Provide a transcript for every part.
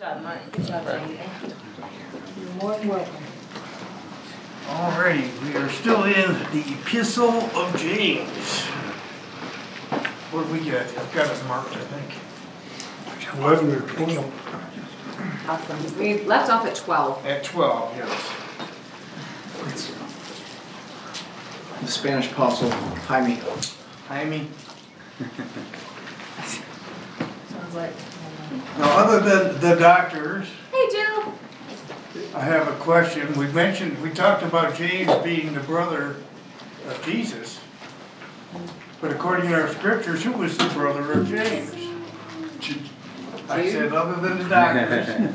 job, Mike. Good job, Jamie. You're more than welcome. Alrighty, we are still in the Epistle of James. What do we get? I've got it marked, I think. 11 or 12. Awesome. We left off at 12. At 12, yes. The Spanish apostle, Jaime. Jaime. Sounds like. Now, other than the doctors, Hey, Joe. I have a question. We talked about James being the brother of Jesus. But according to our scriptures, who was the brother of James? I said, other than the doctors.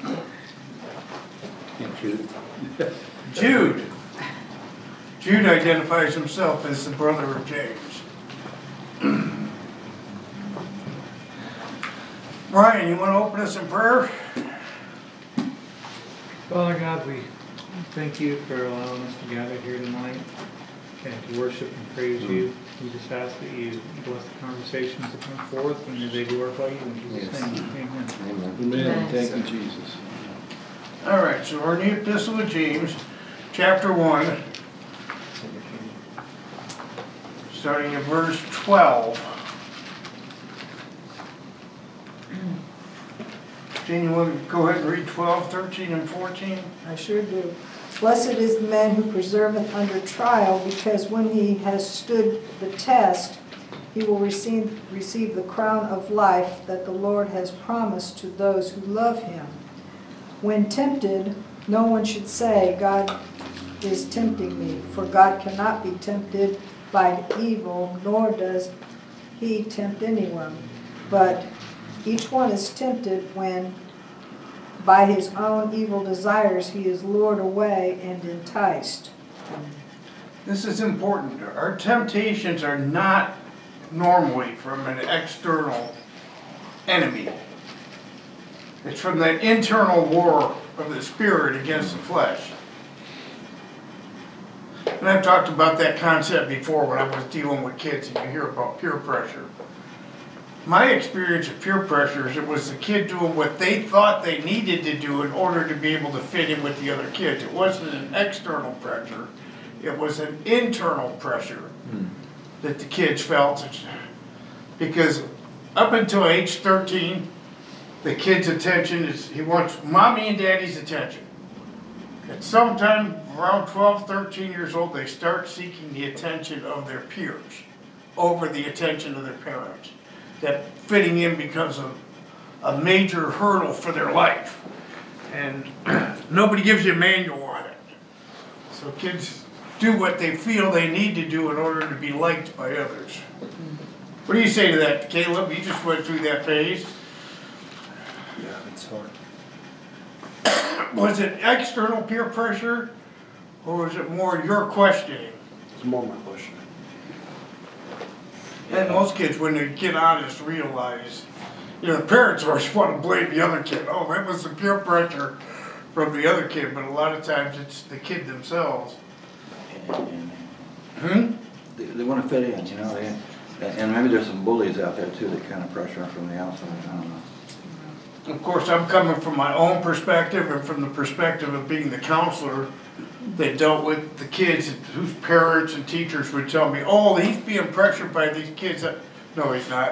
Jude. Jude. Jude identifies himself as the brother of James. Ryan, you want to open us in prayer? Father God, we thank you for allowing us to gather here tonight and to worship and praise you. We just ask that you bless the conversations that come forth and that they glorify you in Jesus' name. Amen. Amen. Thank you, Jesus. All right, so we're in the Epistle of James, chapter 1, starting at verse 12. Jane, you want to go ahead and read 12, 13, and 14? I sure do. Blessed is the man who preserveth under trial, because when he has stood the test, he will receive the crown of life that the Lord has promised to those who love him. When tempted, no one should say, God is tempting me, for God cannot be tempted by evil, nor does he tempt anyone. But each one is tempted when by his own evil desires he is lured away and enticed. This is important. Our temptations are not normally from an external enemy. It's from the internal war of the spirit against the flesh. And I've talked about that concept before when I was dealing with kids and you hear about peer pressure. My experience of peer pressure is it was the kid doing what they thought they needed to do in order to be able to fit in with the other kids. It wasn't an external pressure. It was an internal pressure that the kids felt. Because up until age 13, the kid's attention is, he wants mommy and daddy's attention. At sometime around 12, 13 years old, they start seeking the attention of their peers over the attention of their parents. That fitting in becomes a major hurdle for their life. And nobody gives you a manual on it. So kids do what they feel they need to do in order to be liked by others. What do you say to that, Caleb? You just went through that phase. Yeah, it's hard. Was it external peer pressure, or was it more your questioning? It's more my question. And most kids, when they get honest, realize, the parents always want to blame the other kid. Oh, that was the peer pressure from the other kid, but a lot of times it's the kid themselves. They want to fit in, and maybe there's some bullies out there too that kind of pressure them from the outside. I don't know. Of course, I'm coming from my own perspective and from the perspective of being the counselor that dealt with the kids whose parents and teachers would tell me, oh, he's being pressured by these kids. No, he's not.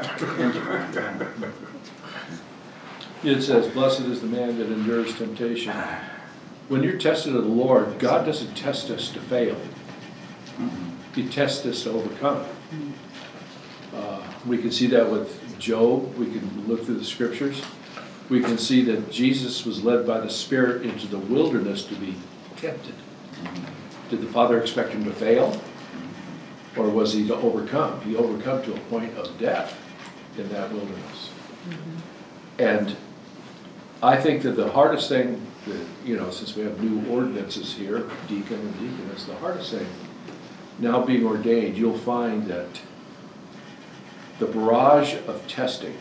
It says, blessed is the man that endures temptation. When you're tested of the Lord, God doesn't test us to fail. He tests us to overcome. We can see that with Job. We can look through the scriptures. We can see that Jesus was led by the Spirit into the wilderness to be tempted. Did the Father expect him to fail? Or was he to overcome? He overcome to a point of death in that wilderness. And I think that the hardest thing, that, since we have new ordinances here, deacon and deaconess, the hardest thing, now being ordained, you'll find that the barrage of testing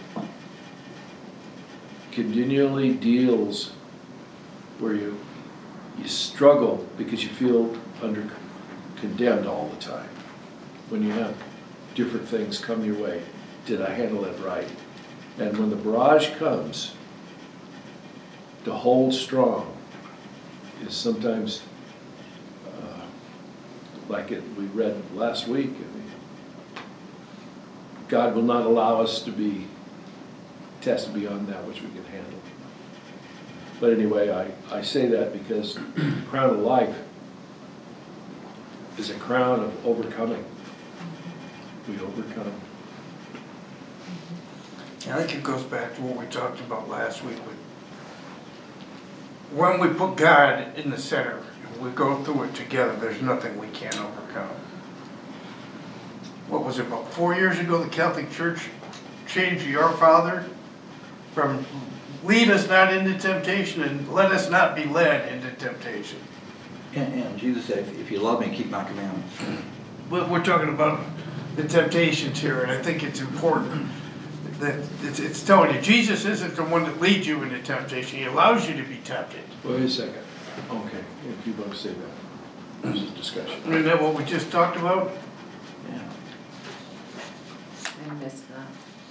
continually deals where you struggle because you feel condemned all the time. When you have different things come your way, did I handle it right? And when the barrage comes, to hold strong is sometimes, like we read last week, I mean, God will not allow us to be tested beyond that which we can handle. But anyway, I say that because the crown of life is a crown of overcoming. We overcome. I think it goes back to what we talked about last week with when we put God in the center, and we go through it together, there's nothing we can't overcome. What was it, about 4 years ago, the Catholic Church changed the Our Father from lead us not into temptation and let us not be led into temptation. And Jesus said, if you love me, keep my commandments. We're talking about the temptations here, and I think it's important that it's telling you, Jesus isn't the one that leads you into temptation. He allows you to be tempted. Wait a second. Okay, if you want to say that, there's a discussion. Isn't that what we just talked about? Yeah. I missed that.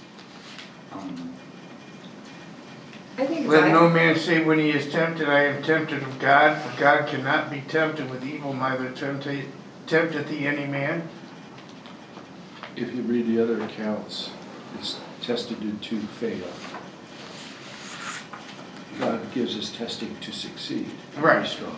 I think Let no man say when he is tempted, I am tempted of God, for God cannot be tempted with evil, neither tempteth he any man. If you read the other accounts, it's tested to fail. God gives us testing to succeed. Right. Very strong.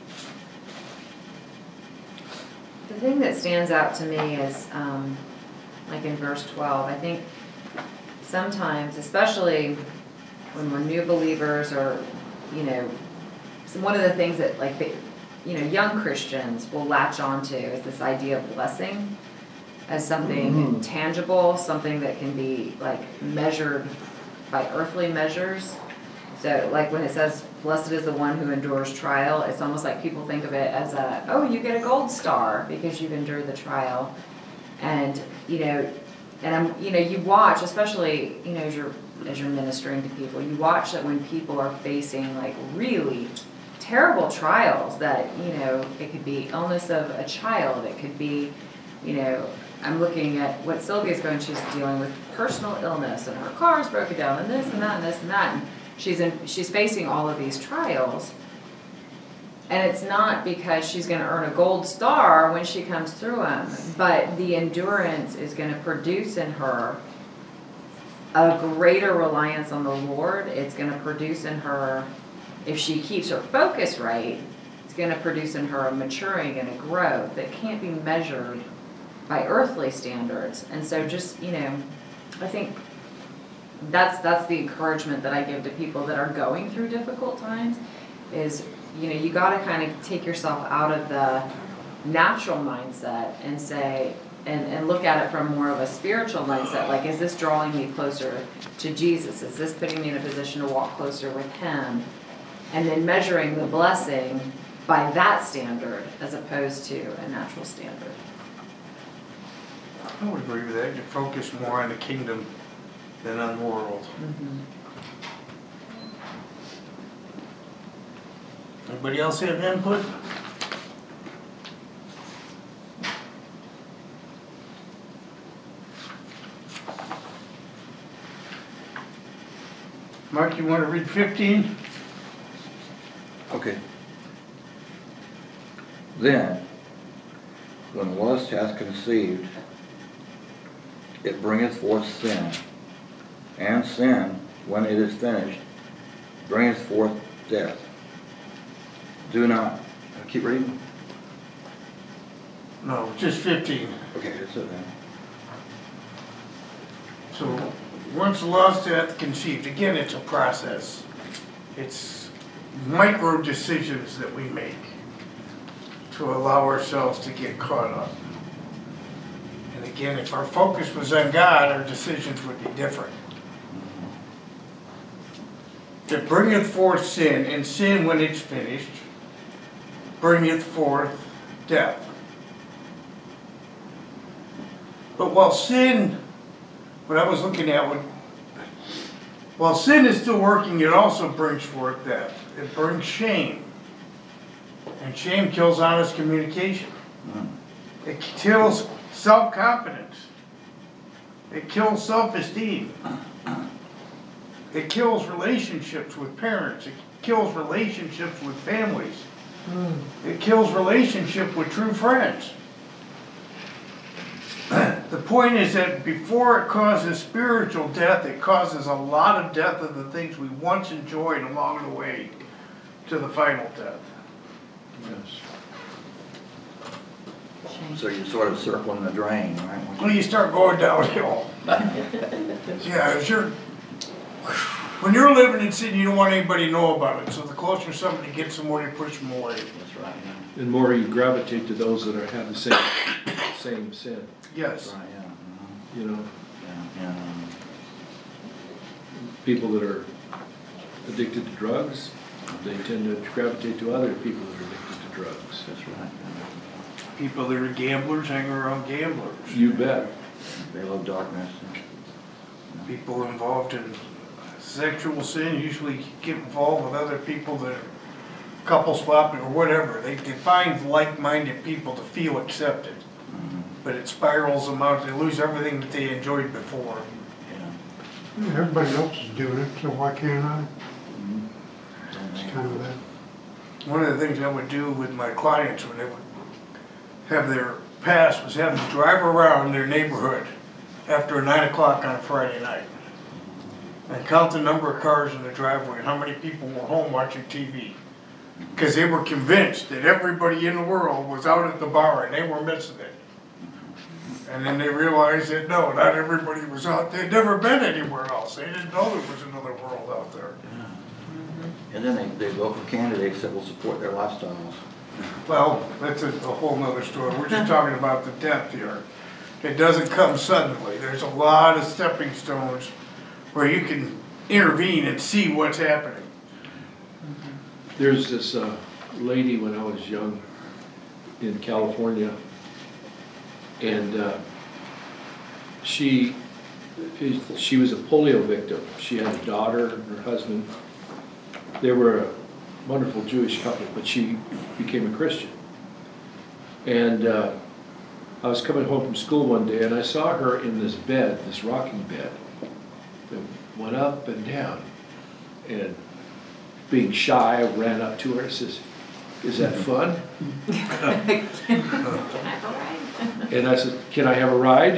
The thing that stands out to me is, like in verse 12, I think sometimes, especially when we're new believers or, one of the things that young Christians will latch onto is this idea of blessing as something tangible, something that can be measured by earthly measures. So when it says, blessed is the one who endures trial, it's almost like people think of it as you get a gold star because you've endured the trial. And, you watch, especially, as you're ministering to people, you watch that when people are facing really terrible trials that, it could be illness of a child, it could be, I'm looking at what Sylvia's going, she's dealing with personal illness and her car's broken down and this and that and this and that. And she's facing all of these trials. And it's not because she's going to earn a gold star when she comes through them, but the endurance is going to produce in her a greater reliance on the Lord. It's going to produce in her, if she keeps her focus right, it's going to produce in her a maturing and a growth that can't be measured by earthly standards. And so just, I think that's the encouragement that I give to people that are going through difficult times is, you got to kind of take yourself out of the natural mindset and say, and look at it from more of a spiritual mindset. Is this drawing me closer to Jesus? Is this putting me in a position to walk closer with Him? And then measuring the blessing by that standard as opposed to a natural standard. I would agree with that. You focus more on the kingdom than on the world. Mm-hmm. Anybody else have input? Mark, you want to read 15? Okay. Then, when lust hath conceived, it bringeth forth sin. And sin, when it is finished, bringeth forth death. Do not, keep reading? No, just 15. Okay, that's it then. So, once lust hath conceived, again, it's a process. It's micro decisions that we make to allow ourselves to get caught up. And again, if our focus was on God, our decisions would be different. It bringeth forth sin, and sin, when it's finished, bringeth forth death. But while sin, what I was looking at, while sin is still working, it also brings forth death. It brings shame. And shame kills honest communication. It kills self-confidence. It kills self-esteem. It kills relationships with parents. kills relationships with families. It kills relationship with true friends. The point is that before it causes spiritual death, it causes a lot of death of the things we once enjoyed along the way to the final death. Yes. So you're sort of circling the drain, right? Well, you start going downhill. Yeah, sure. When you're living in sin, you don't want anybody to know about it. So the closer somebody gets them away, push them away. That's right, yeah. And more you gravitate to those that have the same sin, Yes. That's right, yeah. you know. Yeah. People that are addicted to drugs, they tend to gravitate to other people that are addicted to drugs. That's right. People that are gamblers hang around gamblers. You bet. They love darkness. People involved in sexual sin usually get involved with other people that are couple swapping or whatever. They find like-minded people to feel accepted. But it spirals them out. They lose everything that they enjoyed before. Yeah. Everybody else is doing it, so why can't I? It's kind of that. One of the things I would do with my clients when they would have their pass was have them drive around their neighborhood after 9 o'clock on a Friday night and count the number of cars in the driveway and how many people were home watching TV. Because they were convinced that everybody in the world was out at the bar and they were missing it. And then they realized that no, not everybody was out. They'd never been anywhere else. They didn't know there was another world out there. And then they vote for candidates that will support their lifestyles. Well, that's a whole nother story. We're just talking about the death here. It doesn't come suddenly. There's a lot of stepping stones where you can intervene and see what's happening. There's this lady when I was young in California, and she was a polio victim. She had a daughter and her husband. They were a wonderful Jewish couple, but she became a Christian. And I was coming home from school one day, and I saw her in this bed, this rocking bed, that went up and down. And being shy, I ran up to her and says, "Is that fun?" Can I have a ride? And I said, "Can I have a ride?"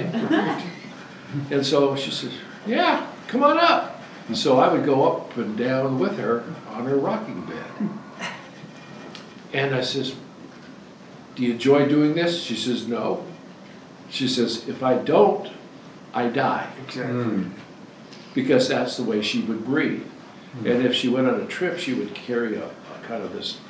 And so she says, "Yeah, come on up." And so I would go up and down with her on her rocking bed. And I says, "Do you enjoy doing this?" She says, "No." She says, "If I don't, I die." Exactly. Because that's the way she would breathe. And if she went on a trip, she would carry a kind of this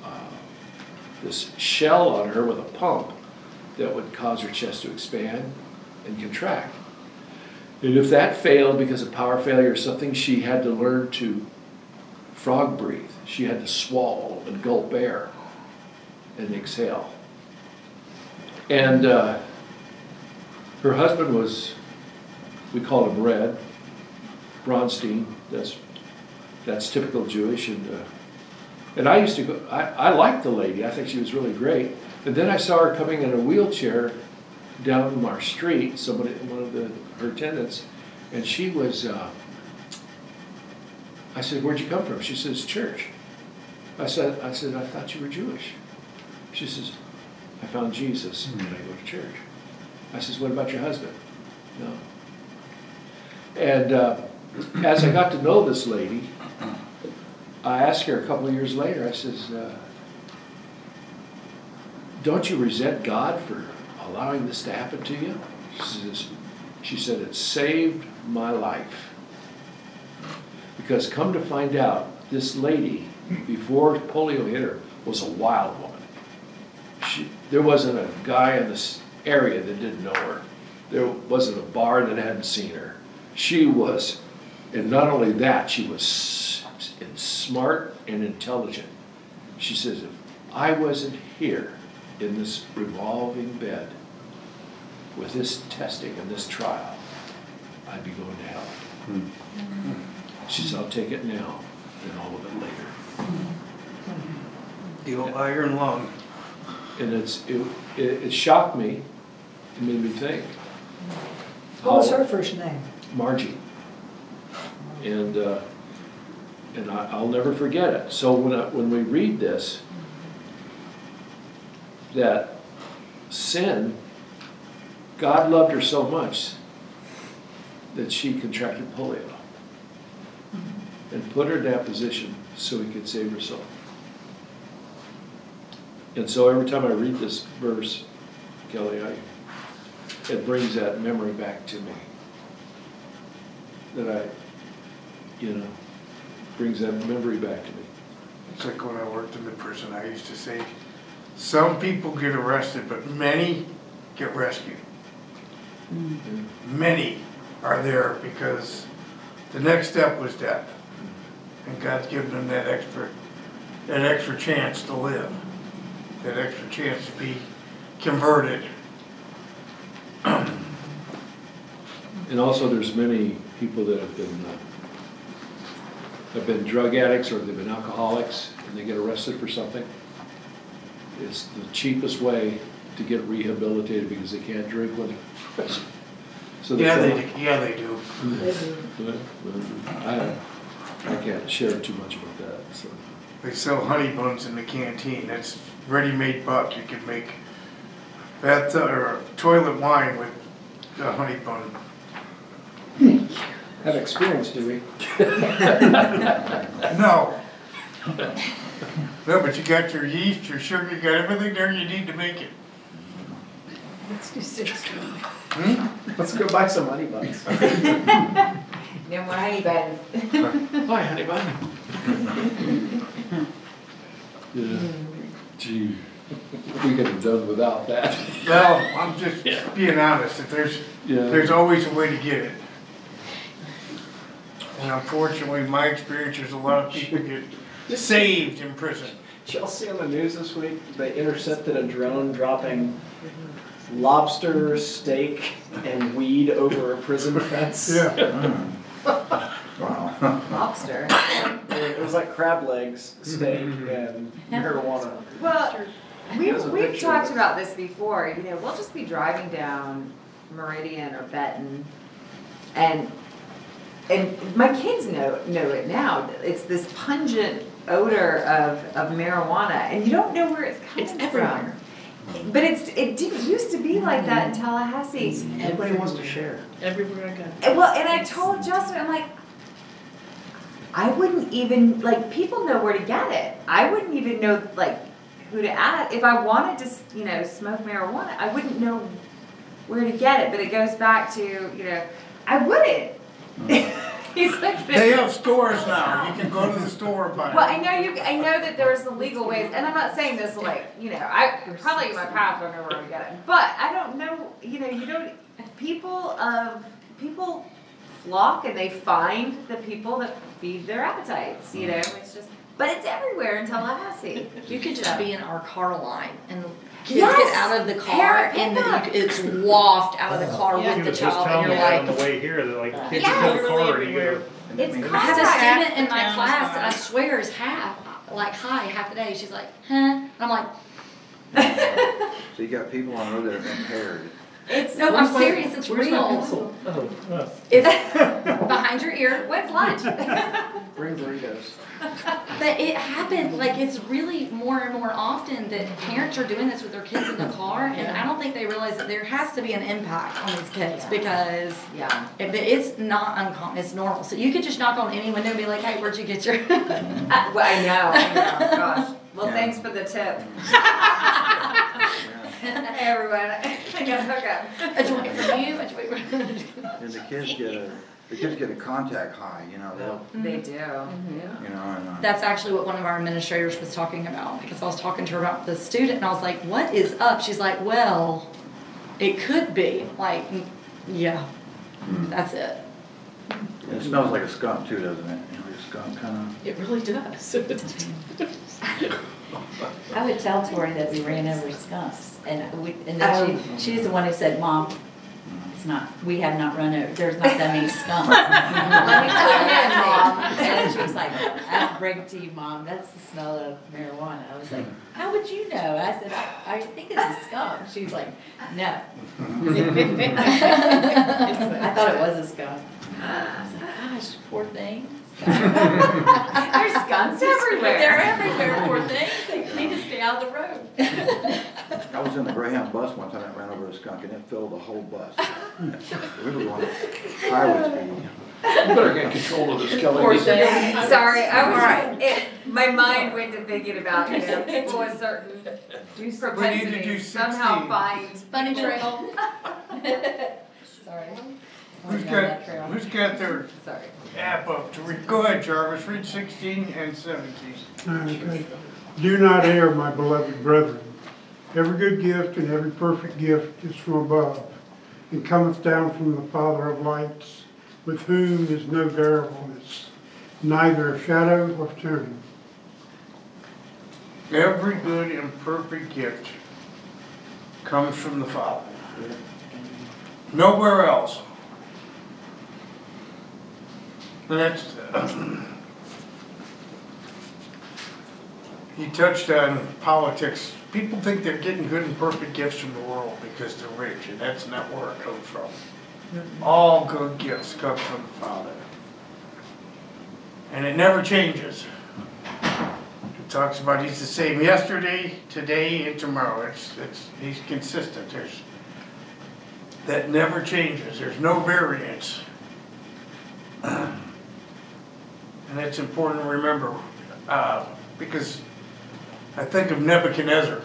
shell on her with a pump that would cause her chest to expand and contract. And if that failed because of power failure or something, she had to learn to frog breathe. She had to swallow and gulp air and exhale. And her husband was, we called him Red, Bronstein. That's typical Jewish. And I used to go, I liked the lady. I think she was really great. And then I saw her coming in a wheelchair down our street, one of her attendants, and she was, I said, "Where'd you come from?" She says, "Church." I said, "I thought you were Jewish." She says, "I found Jesus and I go to church." I says, "What about your husband?" "No." And as I got to know this lady, I asked her a couple of years later, I says, "Don't you resent God for allowing this to happen to you?" She said, "It saved my life." Because come to find out, this lady, before polio hit her, was a wild woman. There wasn't a guy in this area that didn't know her. There wasn't a bar that hadn't seen her. She was, and not only that, she was smart and intelligent. She says, "If I wasn't here in this revolving bed with this testing and this trial, I'd be going to hell." She says, "I'll take it now and all of it later." The old iron lung. And it shocked me. It made me think. What was her first name? Margie. And And I'll never forget it. So when we read this, that sin, God loved her so much that she contracted polio and put her in that position so he could save her soul. And so every time I read this verse, Kelly, it brings that memory back to me. That brings that memory back to me. It's like when I worked in the prison, I used to say, some people get arrested, but many get rescued. Many are there because the next step was death. And God's given them that extra chance to live, that extra chance to be converted. And also there's many people that have been drug addicts or they've been alcoholics and they get arrested for something. It's the cheapest way to get rehabilitated because they can't drink when they're in prison. So Yeah, they do. I can't share too much about that. So. They sell honey buns in the canteen. That's ready-made buck. You can make bathtub or toilet wine with a honey bun. Have experience, do we? No. No, but you got your yeast, your sugar, you got everything there you need to make it. Let's do 6. Let's go buy some honey buns. No more honey buns. Hi, honey bun. Yeah. Gee, we could have done without that. Well, I'm just being honest, that there's always a way to get it. And unfortunately, my experience is a lot of people get saved in prison. Did y'all see on the news this week, they intercepted a drone dropping lobster, steak, and weed over a prison fence? Wow. Lobster. It was like crab legs, steak, and marijuana. Well, There's a we've picture talked of it. about this before. We'll just be driving down Meridian or Benton, and my kids know it now. It's this pungent odor of marijuana, and you don't know where it's coming from. It's everywhere. But it didn't used to be like that in Tallahassee. Everybody wants to share. Everywhere I go. And I told Justin, I'm like, I wouldn't even, like, people know where to get it. I wouldn't even know, like, who to ask. If I wanted to, smoke marijuana, I wouldn't know where to get it. But it goes back to, I wouldn't. He's like, They have stores now. You can go to the store and buy it. well, I know that there's the legal ways, and I'm not saying this like, I probably in my past don't know where to get it, but I don't know, you don't, people flock and they find the people that feed their appetites, it's just, but it's everywhere in Tallahassee. You could just be in our car line and kids Yes! get out of the car Parent and pickup. it's waft out of the car You with were the just child telling and me you're that on like, the way here, that like kids Yes. in the car and you go, It's I have a contact. student in my Down class that I spot. swear is half the day. She's like, huh? And I'm like, So you got people on the road that are impaired. no, I'm serious, it's Where's my real. pencil? Oh, It's behind your ear. When's lunch? bring burritos. But it happened, like, it's really more and more often that parents are doing this with their kids in the car, and I don't think they realize that there has to be an impact on these kids, because Yeah. it's not uncommon, it's normal. So you could just knock on any window and be like, hey, where'd you get your... Well, I know, gosh. Well, Yeah. thanks for the tip. Hey, everyone, I got a hookup. A joint from you, a joint from... And the kids get a contact high, they'll, They do. and, That's actually what one of our administrators was talking about, because I was talking to her about the student, and I was like, what is up? She's like, well, it could be. Like, yeah, that's it. it smells like a skunk too, doesn't it? Like a skunk kind It really does. I would tell Tori that we ran over skunks, and then she's the one who said, Mom, we have not run over, there's not that many skunks. Let me clean in, Mom. And she was like, I'll bring it to you, Mom, that's the smell of marijuana. I was like, how would you know? I said, I think it's a skunk. She's like, no. I thought it was a skunk. I was like, gosh, poor thing. There's skunks everywhere. They're everywhere, poor things. They need to stay out of the road. I was in the Greyhound bus one time, I ran over a skunk and it filled the whole bus. We were going highway speed. You better get control of this, Kelly. Poor thing. Sorry, my mind went to thinking about, people with certain We need to do propensities somehow 16. find. Bunny trail. Sorry. Who's got their Sorry. app up to read? Go ahead, Jarvis, read 16 and 17. Okay. Do not err, my beloved brethren. Every good gift and every perfect gift is from above, and cometh down from the Father of lights, with whom is no variableness, neither a shadow of turning. Every good and perfect gift comes from the Father. Nowhere else. And that's, he touched on politics. People think they're getting good and perfect gifts from the world because they're rich, and that's not where it comes from. All good gifts come from the Father. And it never changes. It talks about he's the same yesterday, today, and tomorrow. He's consistent. That never changes. There's no variance. And that's important to remember, because I think of Nebuchadnezzar.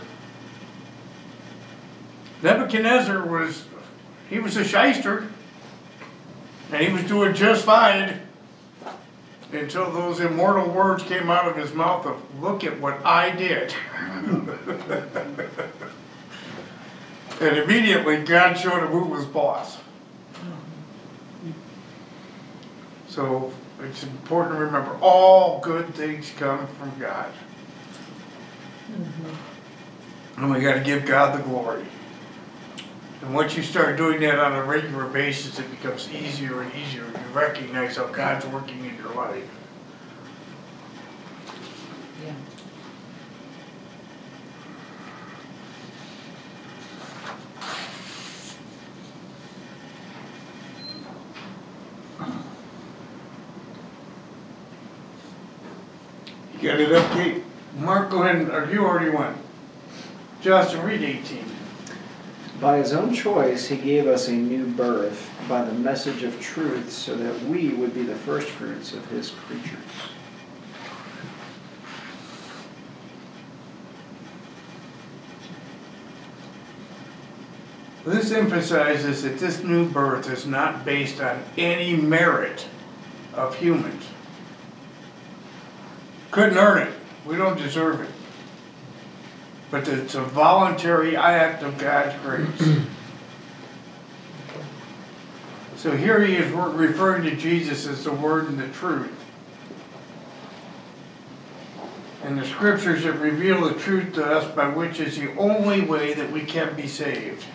Nebuchadnezzar was a shyster, and he was doing just fine until those immortal words came out of his mouth of, look at what I did. And immediately God showed him who was boss. So it's important to remember all good things come from God. And we got to give God the glory. And once you start doing that on a regular basis, it becomes easier and easier. You recognize how God's working in your life. Yeah. You got it up, Kate? Mark, go ahead, or you already went. Justin, read 18. By his own choice, he gave us a new birth by the message of truth so that we would be the firstfruits of his creatures. This emphasizes that this new birth is not based on any merit of humans. Couldn't earn it. We don't deserve it. But it's a voluntary act of God's grace. So here he is referring to Jesus as the Word and the truth. And the scriptures that reveal the truth to us by which is the only way that we can be saved.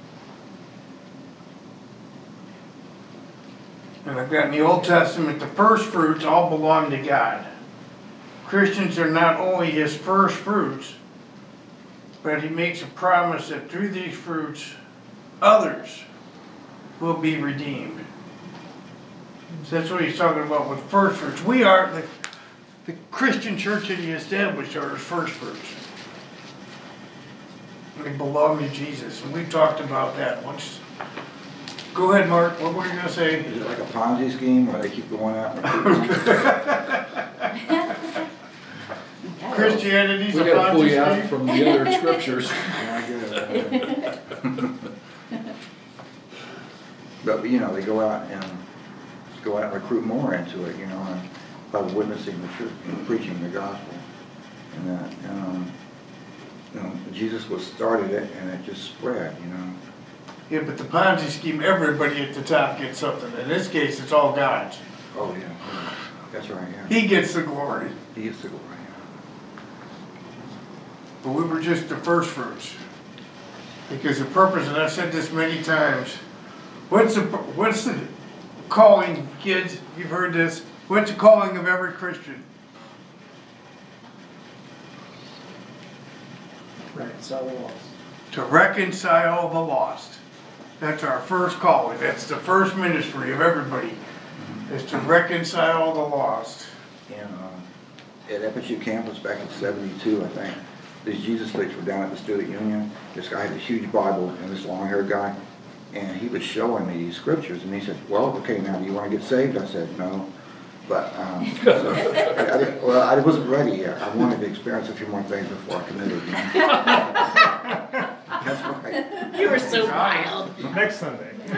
And I've got in the Old Testament, the first fruits all belong to God. Christians are not only his first fruits, but he makes a promise that through these fruits, others will be redeemed. So that's what he's talking about with first fruits. We are, the Christian church that he established are his first fruits. They belong to Jesus, and we talked about that once. Go ahead, Mark, what were you going to say? Is it like a Ponzi scheme where they keep going out? Christianity's We a gotta pull Ponzi you out scheme. from the other scriptures. Yeah, I get it. But, they go out and recruit more into it, and by witnessing the truth and preaching the gospel. And that, Jesus was started it and it just spread, Yeah, but the Ponzi scheme, everybody at the top gets something. In this case, it's all God's. Oh, yeah. That's right, yeah. He gets the glory. He gets the glory. But we were just the first fruits. Because the purpose, and I've said this many times, what's the calling, kids? You've heard this. What's the calling of every Christian? Reconcile the lost. To reconcile the lost. That's our first calling. That's the first ministry of everybody. is to reconcile the lost. And at FSU campus back in '72, I think, these Jesus freaks were down at the Student Union. This guy had a huge Bible, and this long-haired guy, and he was showing me these scriptures, and he said, well, okay, now do you want to get saved? I said, no. But, so, I wasn't ready yet. I wanted to experience a few more things before I committed. You know? That's right. You were so wild. Next Sunday. But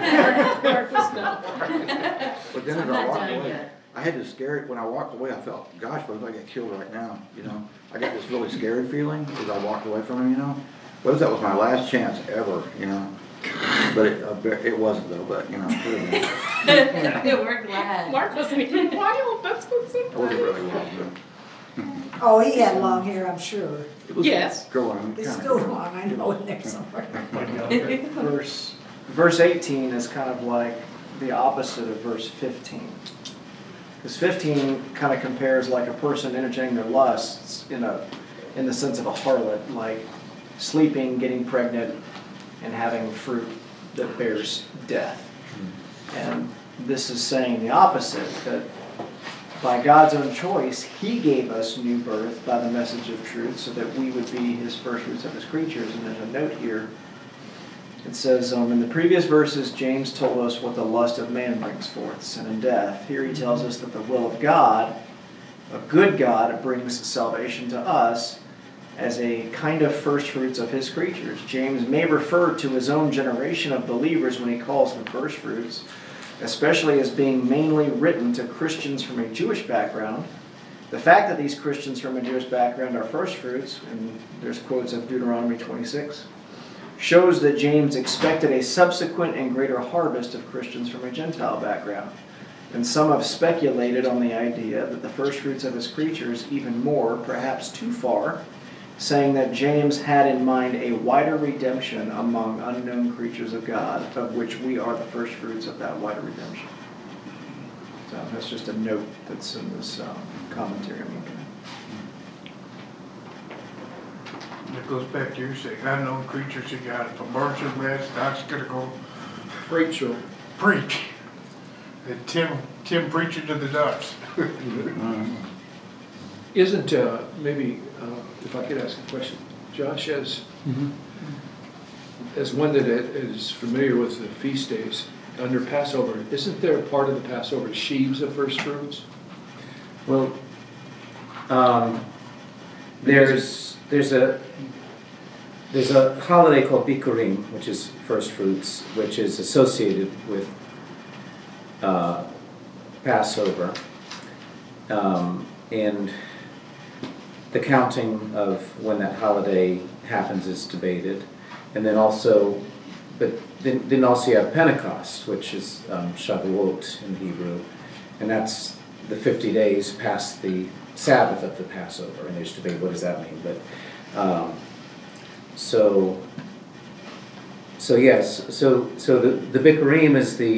then as I walked away, I had this scary, when I walked away, I felt, gosh, what if I get killed right now? You know, I got this really scary feeling as I walked away from him, you know. What if that was my last chance ever, you know? But it wasn't though, but you know, it could have been. We're glad. Mark was like, wild, that's what's so It wasn't really wild, but Oh, he had long hair, I'm sure. it was Yes. growing. It's kinda still growing. long, I know in there somewhere. Verse 18 is kind of like the opposite of verse 15. Because 15 kind of compares like a person entertaining their lusts in the sense of a harlot, like sleeping, getting pregnant, and having fruit that bears death. And this is saying the opposite, that by God's own choice, He gave us new birth by the message of truth so that we would be His first fruits of His creatures. And there's a note here. It says, in the previous verses, James told us what the lust of man brings forth, sin and death. Here he tells us that the will of God, a good God, brings salvation to us as a kind of first fruits of His creatures. James may refer to his own generation of believers when he calls them first fruits, especially as being mainly written to Christians from a Jewish background. The fact that these Christians from a Jewish background are first fruits, and there's quotes of Deuteronomy 26, shows that James expected a subsequent and greater harvest of Christians from a Gentile background. And some have speculated on the idea that the first fruits of his creatures even more, perhaps too far, saying that James had in mind a wider redemption among unknown creatures of God, of which we are the first fruits of that wider redemption. So that's just a note that's in this commentary I'm looking at. It goes back to you saying, unknown creatures of God. If a bird's in bed, Doc's gonna go Rachel, preach. And Tim preaching to the ducks. isn't, maybe, if I could ask a question, Josh, as one that is familiar with the feast days, under Passover, isn't there a part of the Passover sheaves of first fruits? Well, there's a holiday called Bikurim, which is first fruits, which is associated with Passover, and the counting of when that holiday happens is debated, and then also, but then also you have Pentecost, which is Shavuot in Hebrew, and that's the 50 days past the Sabbath of the Passover, and there's debate what does that mean, but so yes, so the Bikurim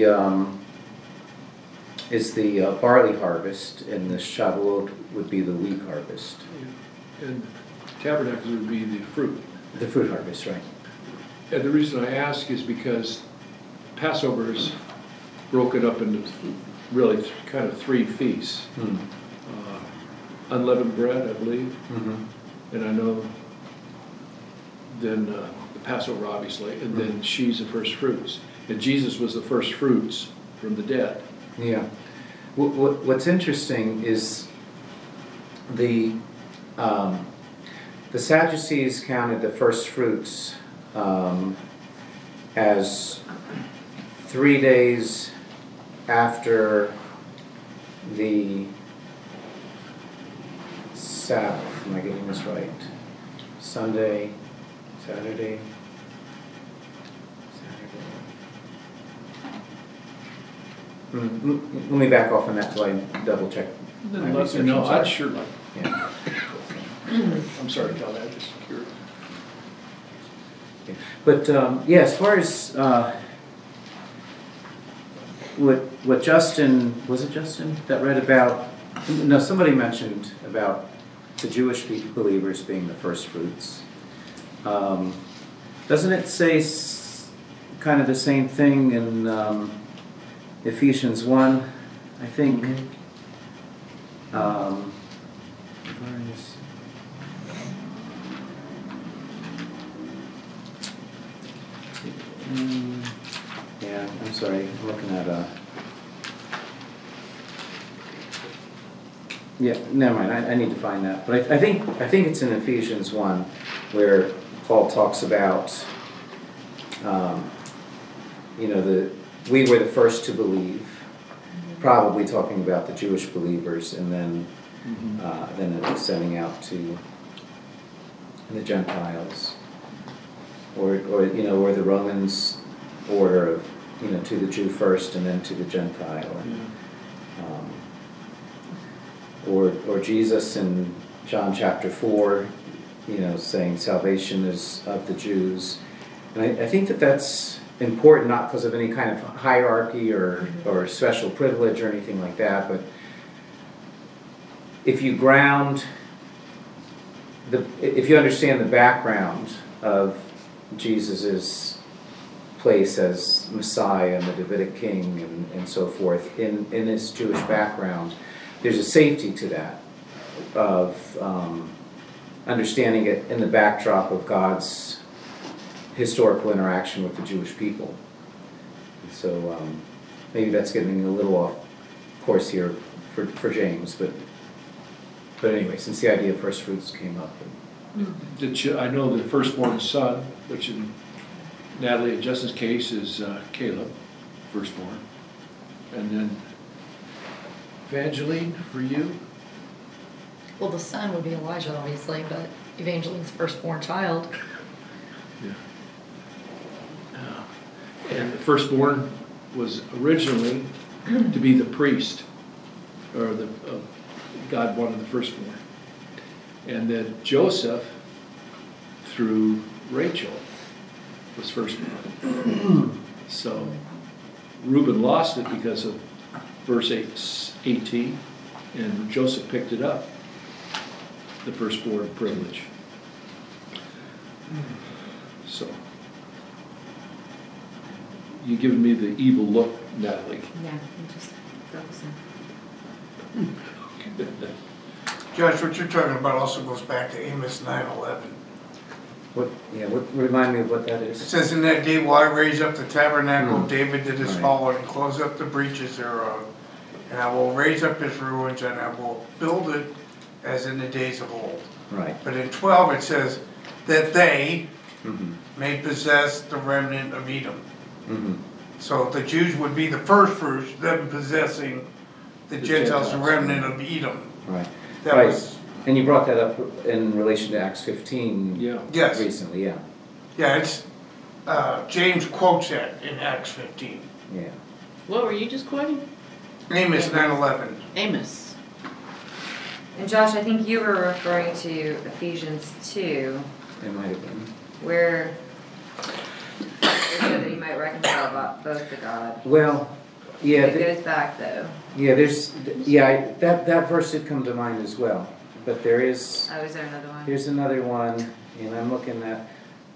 is the barley harvest, and the Shavuot would be the wheat harvest. And tabernacles would be the fruit. The fruit harvest, right? And the reason I ask is because Passover is broken up into really kind of three feasts. Unleavened bread, I believe, and I know then the Passover, obviously, and then sheaves of first fruits. And Jesus was the first fruits from the dead. Yeah. What's interesting is the Sadducees counted the first fruits as 3 days after the Sabbath. Am I getting this right? Sunday, Saturday. Let me back off on that till I double check. Then let me know. I'd sure like. Yeah. I'm sorry, Kelly. I'm just curious. But yeah, as far as what Justin, was it Justin that read about? No, somebody mentioned about the Jewish believers being the first fruits. Doesn't it say kind of the same thing in Ephesians 1? I think, yeah, I'm sorry, I'm looking at yeah, never mind, I need to find that. But I think it's in Ephesians 1 where Paul talks about, we were the first to believe, probably talking about the Jewish believers, and then it was sending out to the Gentiles, or the Romans order of, to the Jew first and then to the Gentile. Or Jesus in John chapter 4, saying salvation is of the Jews. And I think that's important, not because of any kind of hierarchy or special privilege or anything like that, but if you understand the background of Jesus' place as Messiah and the Davidic king and so forth in this Jewish background, there's a safety to that, of understanding it in the backdrop of God's historical interaction with the Jewish people. And so maybe that's getting a little off course here for James, but anyway, since the idea of first fruits came up. I know the firstborn son, which in Natalie and Justin's case is Caleb, firstborn. And then Evangeline, for you? Well, the son would be Elijah, obviously, but Evangeline's firstborn child. Yeah. And the firstborn was originally to be the priest, or God wanted the firstborn. And then Joseph, through Rachel, was firstborn. So Reuben lost it because of verse 18, and Joseph picked it up, the firstborn privilege. So, you giving me the evil look, Natalie. Yeah, I'm just focusing. Josh, what you're talking about also goes back to Amos 9:11. What remind me of what that It is? says, "In that day will I raise up the tabernacle of David that is Right. fallen, and close up the breaches thereof. And I will raise up his ruins, and I will build it as in the days of old." Right. But in 12 it says, "that they Mm-hmm. may possess the remnant of Edom." Mm-hmm. So the Jews would be the first fruits, them possessing the Gentiles, the remnant of Edom. Right. That Right. was, And you brought that up in relation to Acts 15 Yeah. yes. recently, yeah. Yeah, it's, James quotes that in Acts 15. Yeah. What were you just quoting? Amos 9:11. Amos. And Josh, I think you were referring to Ephesians 2, It might have been. where it said that you might reconcile both to God. Well, yeah. It goes back though. Yeah, that verse did come to mind as well. But there is, Oh, is there another one? there's another one, and I'm looking at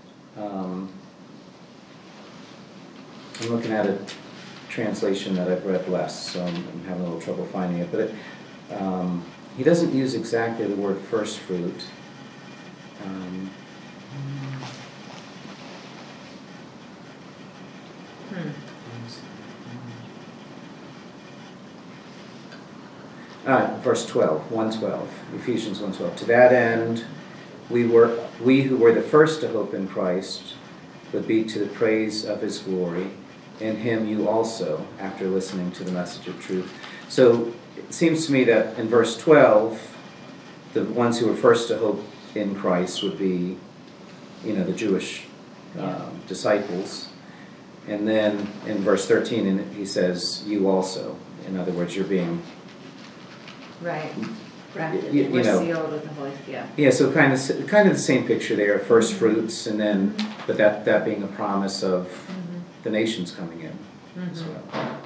a translation that I've read less, so I'm having a little trouble finding it. But he doesn't use exactly the word first fruit. Verse 12, 1:12, Ephesians 1:12. To that end, we who were the first to hope in Christ would be to the praise of his glory. In him you also, after listening to the message of truth. So it seems to me that in verse 12, the ones who were first to hope in Christ would be, the Jewish disciples. And then in verse 13, he says, you also. In other words, you're being... Right. You We're know. sealed with the Holy Spirit. Yeah. Yeah, so kind of the same picture there, first fruits, and then, but that being a promise of the nations coming in as well.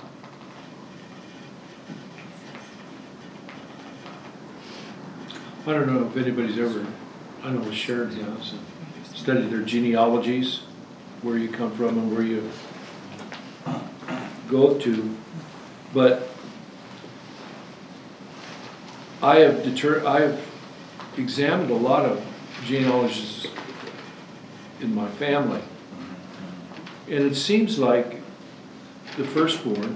I don't know if anybody's ever, I know with Sharon has, studied their genealogies, where you come from and where you go to, but I have examined a lot of genealogies in my family. And it seems like the firstborn,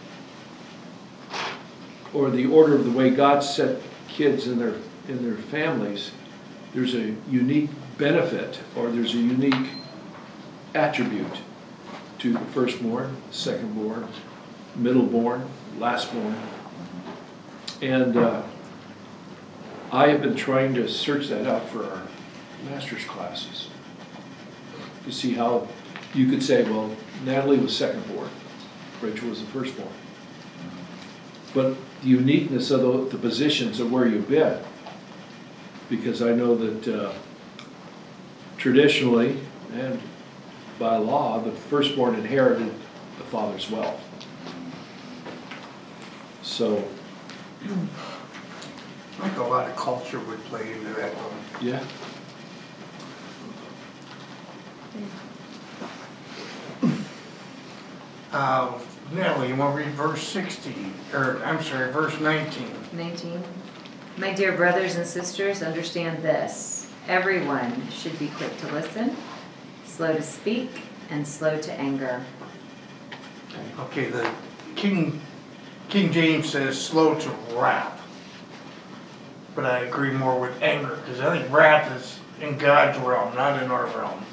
or the order of the way God set kids in their families, there's a unique benefit, or there's a unique attribute to the firstborn, secondborn, middleborn, lastborn. And I have been trying to search that out for our master's classes to see how you could say, well, Natalie was secondborn, Rachel was the firstborn. But the uniqueness of the positions of where you've been, because I know that traditionally and by law, the firstborn inherited the father's wealth. So, I think a lot of culture would play into that one. yeah. Natalie, you want to read verse 16, or I'm sorry, verse 19? 19. My dear brothers and sisters, understand this. Everyone should be quick to listen, slow to speak, and slow to anger. Okay, the King James says slow to wrath. But I agree more with anger, because I think wrath is in God's realm, not in our realm.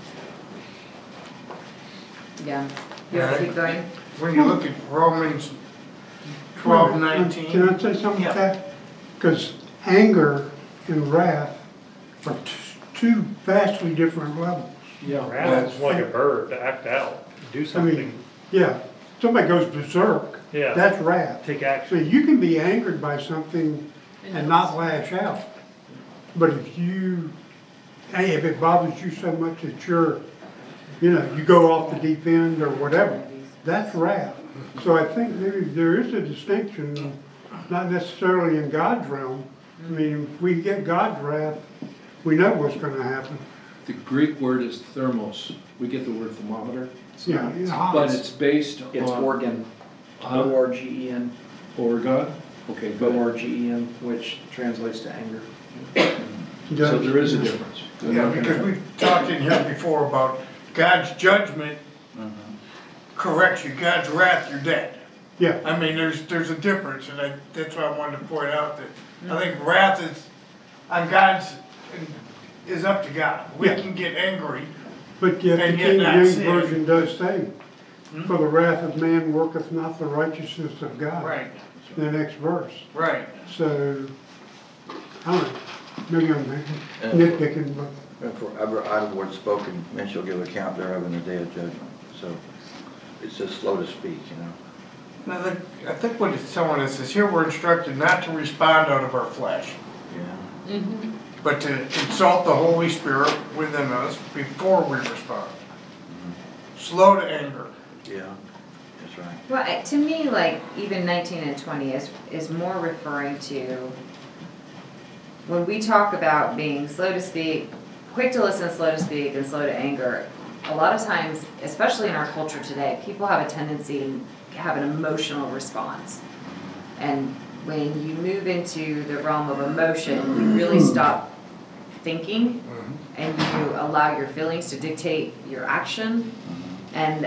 Yeah. You want to keep going? When you look at Romans 12:19. Can I say something Yeah. to that? Because anger and wrath are two vastly different levels. Yeah. Wrath is like a bird to act out, do I something, mean, yeah, somebody goes berserk, yeah, that's wrath. take So action. you can be angered by something and not lash out. But if it bothers you so much that you go off the deep end or whatever, that's wrath. So I think maybe there is a distinction, not necessarily in God's realm. I mean, if we get God's wrath, we know what's gonna happen. The Greek word is thermos. We get the word thermometer, Yeah, but it's based It's on organ, Huh? O-R-G-E-N, Oregon. Okay, good. O-R-G-E-N, which translates to anger. So there is a difference. Yeah, because we've talked in here before about God's judgment corrects you, God's wrath, you're dead. Yeah, I mean, there's a difference, and that's why I wanted to point out that I think wrath is up to God. We Yeah. can get angry. but yet the And yet King not James sin. Version does say, for the wrath of man worketh not the righteousness of God. Right, The next verse. right. So, I don't know, maybe I'm nitpicking, but And for every idle word spoken, men shall give account thereof in the day of judgment. So it says slow to speak, And I think what it's telling us is here we're instructed not to respond out of our flesh, Yeah. but to consult the Holy Spirit within us before we respond. Slow to anger. Yeah, that's right. Well, to me, like, even 19 and 20 is more referring to when we talk about being slow to speak, quick to listen, slow to speak, and slow to anger. A lot of times, especially in our culture today, people have a tendency to have an emotional response. And when you move into the realm of emotion, you really stop thinking and you allow your feelings to dictate your action. And,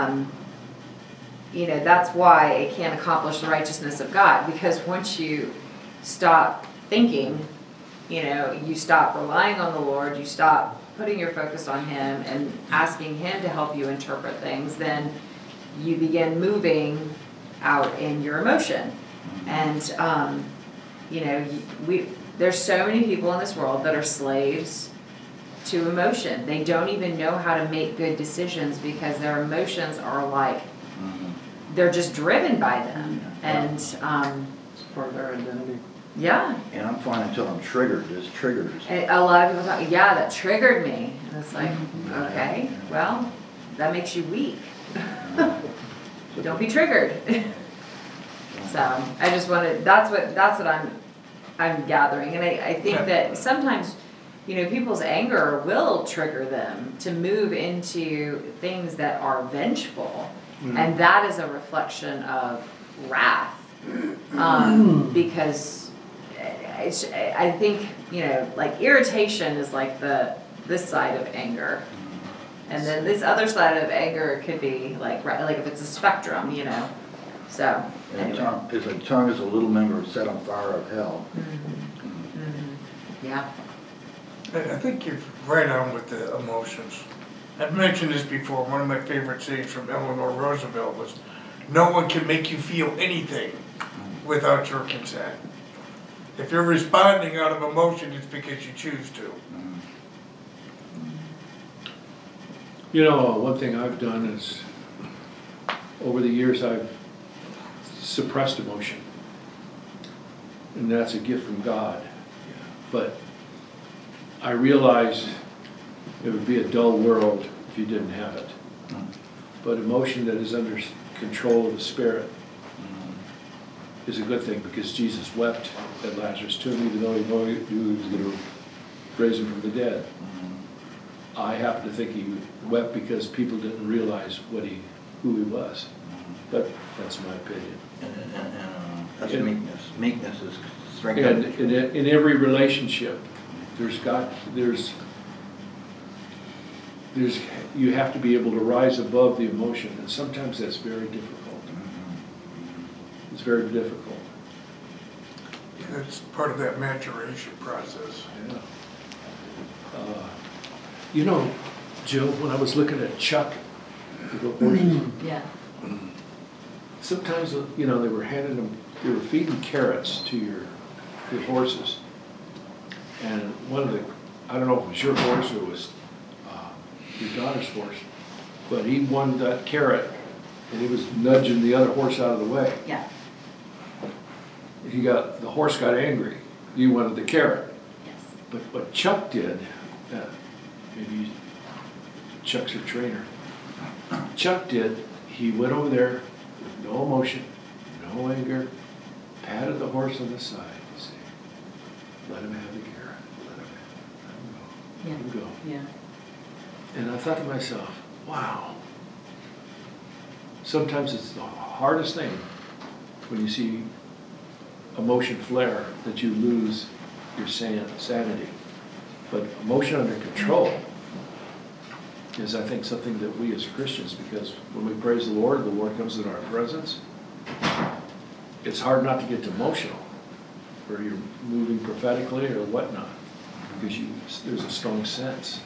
that's why it can't accomplish the righteousness of God, because once you stop thinking, you stop relying on the Lord, you stop putting your focus on Him and asking Him to help you interpret things, then you begin moving out in your emotion. And, there's so many people in this world that are slaves to emotion. They don't even know how to make good decisions because their emotions are like, they're just driven by them. And, It's part of their identity. yeah. And I'm fine until I'm triggered, there's triggers. A lot of people talk, yeah, that triggered me. And it's like, okay, well, that makes you weak. Don't be triggered. So I just wanted, that's what I'm gathering. And I think that sometimes, people's anger will trigger them to move into things that are vengeful. And that is a reflection of wrath. Because I think, like irritation is like this side of anger. And then this other side of anger could be like if it's a spectrum, So, And anyway. the tongue is a little member set on fire of hell. Yeah. I think you're right on with the emotions. I've mentioned this before, one of my favorite sayings from Eleanor Roosevelt was, no one can make you feel anything without your consent. If you're responding out of emotion, it's because you choose to. One thing I've done is, over the years, I've suppressed emotion. And that's a gift from God. But I realize it would be a dull world if you didn't have it. But emotion that is under control of the Spirit is a good thing, because Jesus wept at Lazarus' tomb even though he knew he was going to raise him from the dead. I happen to think he wept because people didn't realize who he was. But that's my opinion. And that's meekness. Meekness is strength. And in every relationship, you have to be able to rise above the emotion, and sometimes that's very difficult. It's very difficult. It's part of that maturation process. Yeah. Joe, when I was looking at Chuck, the horses, Yeah. sometimes, they were feeding carrots to your horses. And I don't know if it was your horse or it was your daughter's horse, but he wanted that carrot and he was nudging the other horse out of the way. Yeah. The horse got angry. You wanted the carrot. Yes. But what Chuck did, maybe Chuck's your trainer. Chuck did, he went over there with no emotion, no anger, patted the horse on the side and said, let him have the carrot, let him go. Yeah. And I thought to myself, wow. Sometimes it's the hardest thing when you see emotion flare that you lose your sanity. But emotion under control is, I think, something that we as Christians, because when we praise the Lord comes in our presence, it's hard not to get emotional, or you're moving prophetically or whatnot, because there's a strong sense.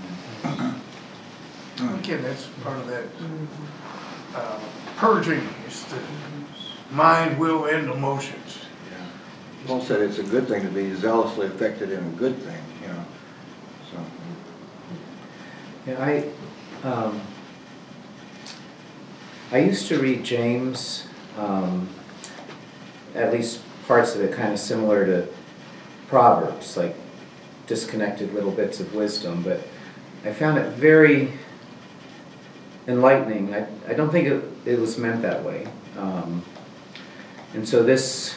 Again, that's part of that purging, is the mind, will, and emotions. Paul said it's a good thing to be zealously affected in a good thing, So. Yeah, I used to read James, at least parts of it kind of similar to Proverbs, like disconnected little bits of wisdom, but I found it very enlightening. I don't think it was meant that way. And so this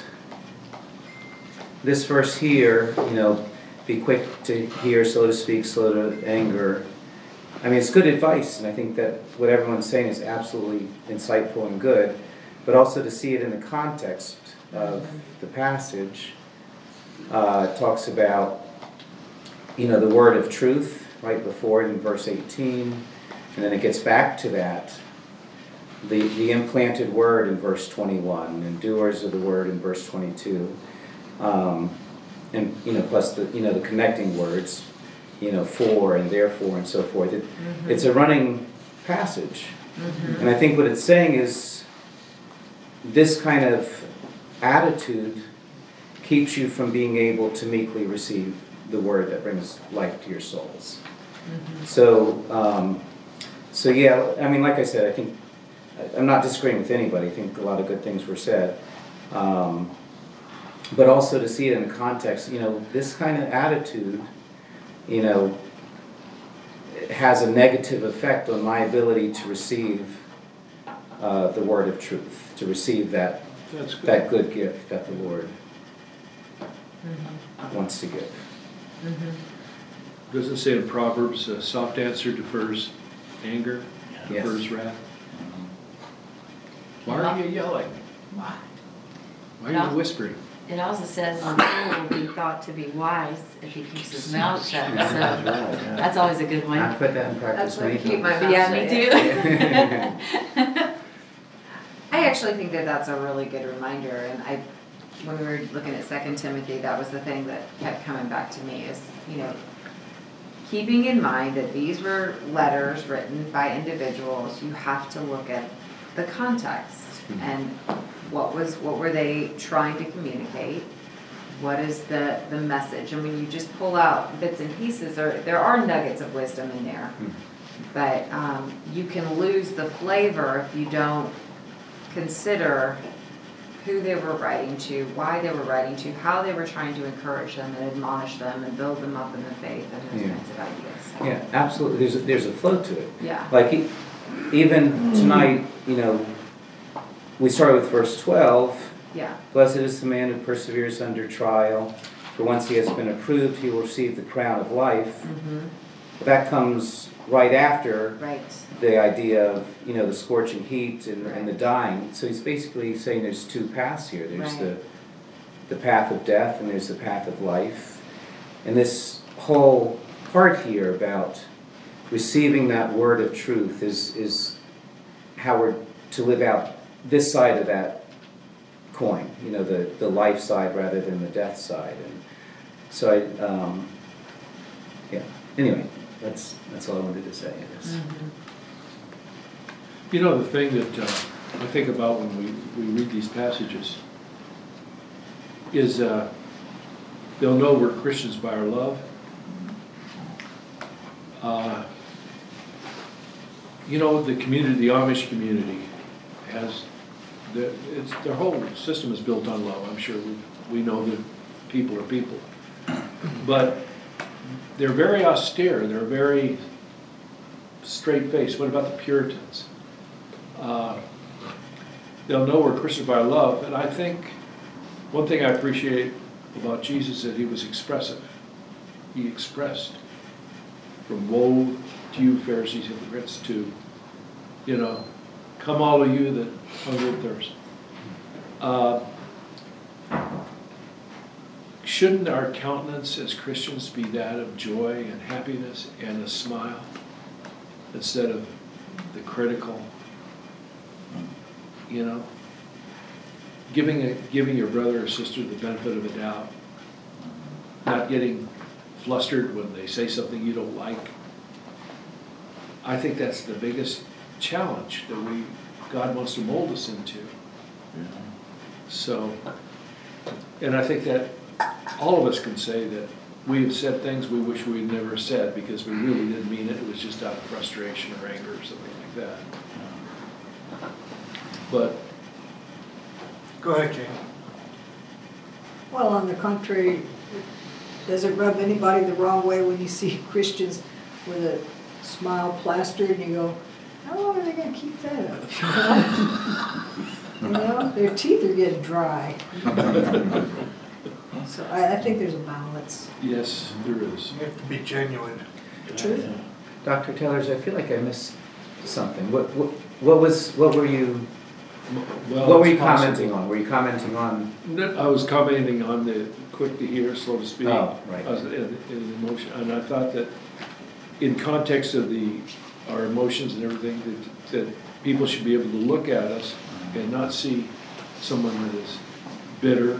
verse here, be quick to hear, slow to speak, slow to anger. I mean, it's good advice, and I think that what everyone's saying is absolutely insightful and good, but also to see it in the context of the passage. It talks about, the word of truth right before it in verse 18, and then it gets back to that. The implanted word in verse 21, and doers of the word in verse 22. And plus the the connecting words, for and therefore and so forth. It's a running passage, and I think what it's saying is this kind of attitude keeps you from being able to meekly receive the word that brings life to your souls. So yeah, I mean, like I said, I think I'm not disagreeing with anybody. I think a lot of good things were said. But also to see it in the context, this kind of attitude, has a negative effect on my ability to receive the word of truth, to receive that good gift that the Lord wants to give. Doesn't it say in Proverbs, a soft answer defers anger, defers wrath? Why are you yelling? Why are you whispering? It also says the fool will be thought to be wise if he keeps his mouth shut, so that's always a good I one. put that in practice That's why I many keep my times. mouth Yeah, me shut. too. I actually think that that's a really good reminder, and when we were looking at 2 Timothy, that was the thing that kept coming back to me is, keeping in mind that these were letters written by individuals, you have to look at the context and what were they trying to communicate? What is the message? And when you just pull out bits and pieces, there are nuggets of wisdom in there, but you can lose the flavor if you don't consider who they were writing to, why they were writing to, how they were trying to encourage them and admonish them and build them up in the faith and those kinds of ideas. Yeah, absolutely. There's a flow to it. Yeah. Like even tonight, we started with verse 12. Yeah. Blessed is the man who perseveres under trial, for once he has been approved, he will receive the crown of life. Mm-hmm. That comes right after Right. the idea of the scorching heat and the dying. So he's basically saying there's two paths here. There's Right. the path of death and there's the path of life. And this whole part here about receiving that word of truth is how we're to live out this side of that coin, the life side rather than the death side. And so anyway, that's all I wanted to say. Mm-hmm. The thing that I think about when we read these passages is they'll know we're Christians by our love. The community, the Amish community, has their whole system is built on love. I'm sure we know that people are people, but they're very austere. They're very straight-faced. What about the Puritans? They'll know we're Christians by our love, and I think one thing I appreciate about Jesus is that he was expressive. He expressed from woe to you, Pharisees, hypocrites, to, come all of you that hunger and thirst. Shouldn't our countenance as Christians be that of joy and happiness and a smile instead of the critical, giving your brother or sister the benefit of the doubt, not getting flustered when they say something you don't like. I think that's the biggest challenge that God wants to mold us into. So, and I think that all of us can say that we have said things we wish we had never said because we really didn't mean it. It was just out of frustration or anger or something like that. But Go ahead, Jane. Well, on the contrary, does it rub anybody the wrong way when you see Christians with a smile plastered and you go, how long are they going to keep that up? Their teeth are getting dry. So I think there's a balance. yes, there is. You have to be genuine. True. Dr. Tellers, I feel like I missed something. What were you Well, commenting on? Were you commenting on? I was commenting on the quick to hear, slow to speak. Oh, right. In emotion, and I thought that in context of our emotions and everything, that people should be able to look at us and not see someone that is bitter,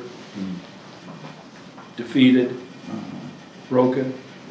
defeated, broken.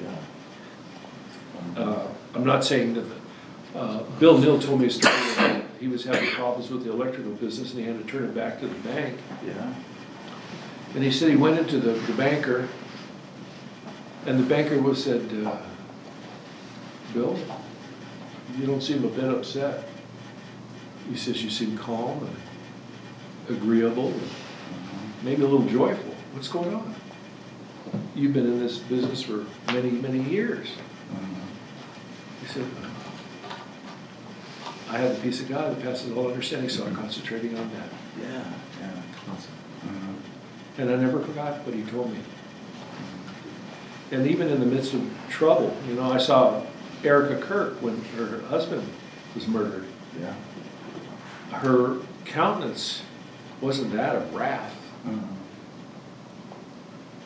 I'm not saying that. Bill Neal told me a story that he was having problems with the electrical business and he had to turn it back to the bank. Yeah. And he said he went into the banker, and the banker said, Bill, you don't seem a bit upset. He says, you seem calm and agreeable, and maybe a little joyful. What's going on? You've been in this business for many, many years. He said, I have the peace of God that passes all understanding, so I'm concentrating on that. Yeah, yeah. Awesome. And I never forgot what he told me. And even in the midst of trouble, I saw Erica Kirk when her husband was murdered. Yeah. Her countenance wasn't that of wrath.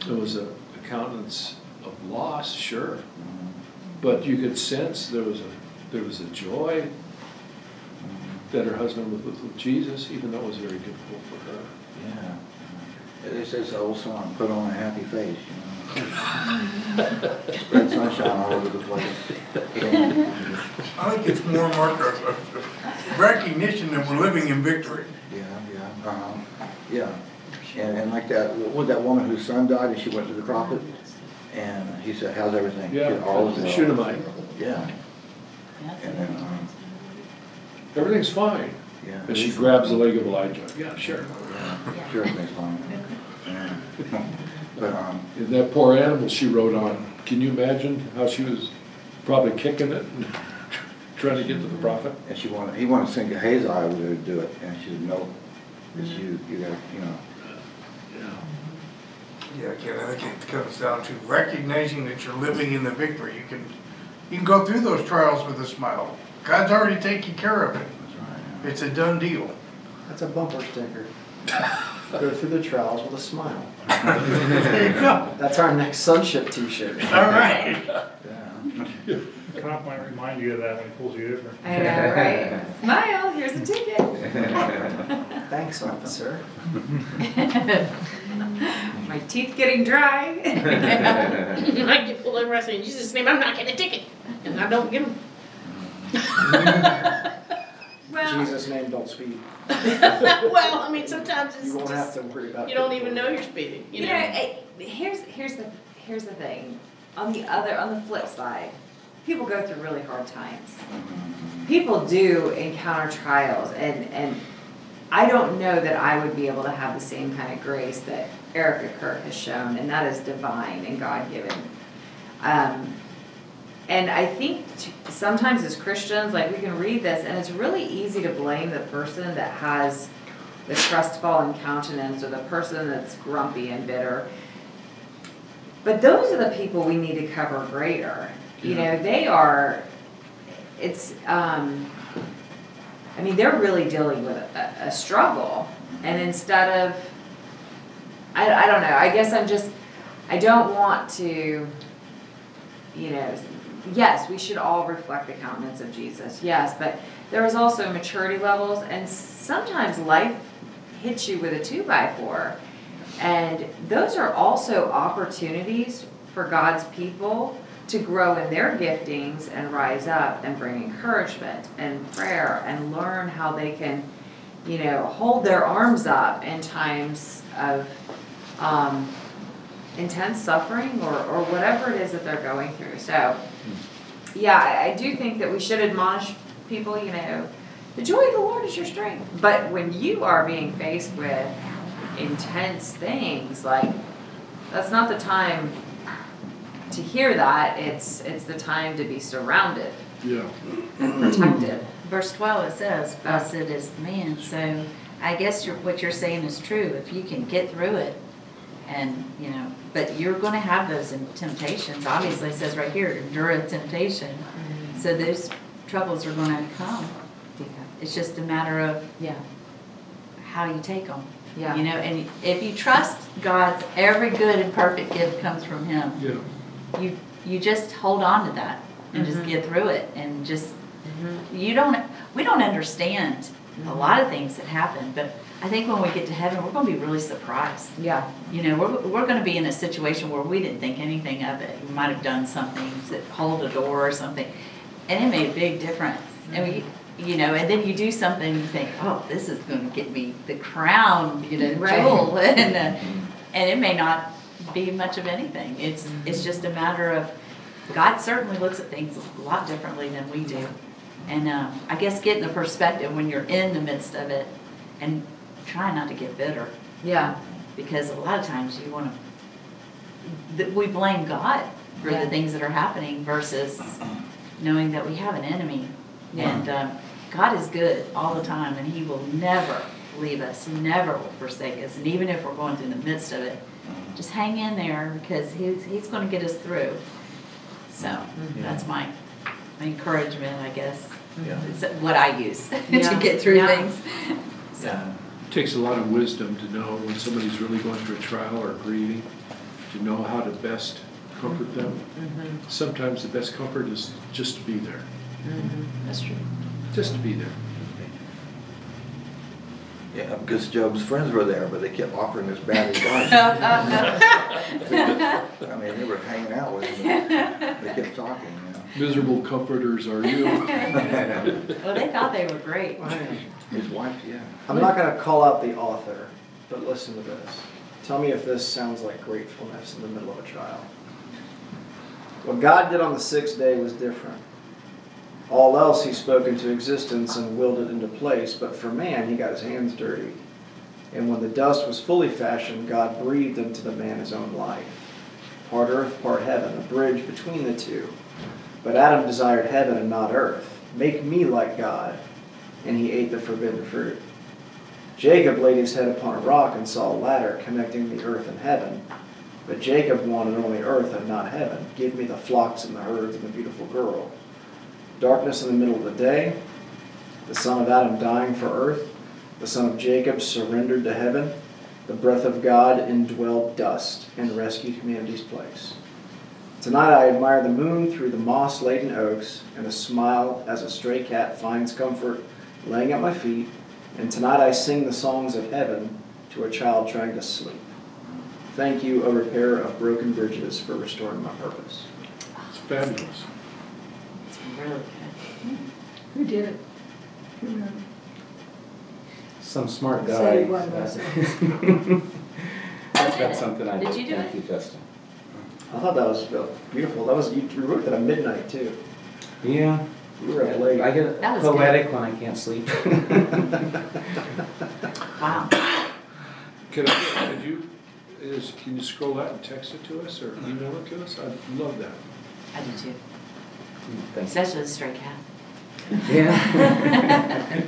There was a countenance of loss, sure, but you could sense there was a joy that her husband was with Jesus, even though it was very difficult for her. Yeah. It says the old song, put on a happy face, you know. Spread sunshine all over the place. I think it's more marked a recognition that we're living in victory. Yeah. And like that, with that woman whose son died and she went to the prophet, and he said, how's everything? Yeah, All is the well. Shunammite. Yeah. And then, Everything's fine. yeah. And she grabs the leg of Elijah. Yeah, sure. Yeah, sure, everything's fine. Yeah. But, And that poor animal she rode on, can you imagine how she was probably kicking it and trying to get to the prophet? and he wanted to send Gehazi over there to do it, and she said, no, it's you gotta, you know. Yeah, again, I think it comes down to recognizing that you're living in the victory. You can go through those trials with a smile. God's already taken care of it. That's right. It's a done deal. That's a bumper sticker. Go through the trials with a smile. There you go. That's our next Sonship t-shirt. All right. Yeah. The cop might remind you of that when he pulls you over. I know, right? Smile, here's a ticket. Thanks, officer. My teeth getting dry. I get pulled over, I say, in Jesus' name, I'm not getting a ticket. And I don't give them. Well, Jesus' name, don't speed. Well, I mean, sometimes it's You won't have just, to worry about it. you don't even know you're speeding, you know? here's the thing. On the flip side, people go through really hard times. People do encounter trials, and I don't know that I would be able to have the same kind of grace that Erica Kirk has shown, and that is divine and God-given. And I think sometimes as Christians, like, we can read this, and it's really easy to blame the person that has the crestfallen countenance or the person that's grumpy and bitter. But those are the people we need to cover greater. You know, they are, I mean, they're really dealing with a struggle. And instead of, I don't know, I guess I don't want to, you know, yes, we should all reflect the countenance of Jesus, yes, but there is also maturity levels, and sometimes life hits you with a 2x4. And those are also opportunities for God's people to grow in their giftings and rise up and bring encouragement and prayer and learn how they can, you know, hold their arms up in times of intense suffering or whatever it is that they're going through. So, yeah, I do think that we should admonish people, you know, the joy of the Lord is your strength. But when you are being faced with intense things, like, that's not the time to hear that. It's the time to be surrounded Yeah. and protected. Verse 12, it says, blessed is the man. So I guess what you're saying is true. If you can get through it, and, you know, but you're going to have those temptations. Obviously, it says right here, endure temptation. Mm-hmm. So those troubles are going to come. It's just a matter of how you take them. Yeah. You know, and if you trust God's every good and perfect gift comes from Him, Yeah. you just hold on to that and just get through it, and just we don't understand a lot of things that happen, but I think when we get to heaven, we're going to be really surprised. Yeah. You know, we're going to be in a situation where we didn't think anything of it. We might have done something that hold a door or something, and it made a big difference. And you know, and then you do something and you think, oh, this is going to get me the crown, you know, Right. jewel, and it may not be much of anything. It's just a matter of God certainly looks at things a lot differently than we do, and I guess getting the perspective when you're in the midst of it, and try not to get bitter. Yeah. Because a lot of times you want to, we blame God for the things that are happening versus knowing that we have an enemy. And God is good all the time, and He will never leave us. He never will forsake us. And even if we're going through the midst of it, just hang in there, because He's going to get us through. So that's my encouragement, I guess. Yeah. It's what I use to Yeah. get through Yeah. things. So. It takes a lot of wisdom to know when somebody's really going through a trial or grieving, to know how to best comfort them. Sometimes the best comfort is just to be there, That's true. just to be there. Yeah, because Job's friends were there, but they kept offering this bad advice. I mean, they were hanging out with him, and they kept talking, you know. Miserable comforters are you. Well, they thought they were great. His wife, yeah. I'm not going to call out the author, but listen to this. Tell me if this sounds like gratefulness in the middle of a trial. What God did on the sixth day was different. All else he spoke into existence and willed it into place, but for man he got his hands dirty. And when the dust was fully fashioned, God breathed into the man his own life. Part earth, part heaven, a bridge between the two. But Adam desired heaven and not earth. Make me like God. And he ate the forbidden fruit. Jacob laid his head upon a rock and saw a ladder connecting the earth and heaven. But Jacob wanted only earth and not heaven. Give me the flocks and the herds and the beautiful girl. Darkness in the middle of the day, the son of Adam dying for earth, the son of Jacob surrendered to heaven, the breath of God indwelled dust and rescued humanity's place. Tonight I admire the moon through the moss-laden oaks and a smile as a stray cat finds comfort laying at my feet, and tonight I sing the songs of heaven to a child trying to sleep. Thank you, O repairer of broken bridges, for restoring my purpose. It's fabulous. It's really good. Who did it? Who wrote it? Some smart guy. Say what was it? That's something I Did did. you do Thank it? you, Justin. I thought that was beautiful. That was, you wrote that at midnight too. Yeah. You were up late. I get That was poetic when I can't sleep. Wow. Can you scroll that and text it to us or email it to us? I'd love that. I do too. Thanks. Especially the stray cat. Yeah.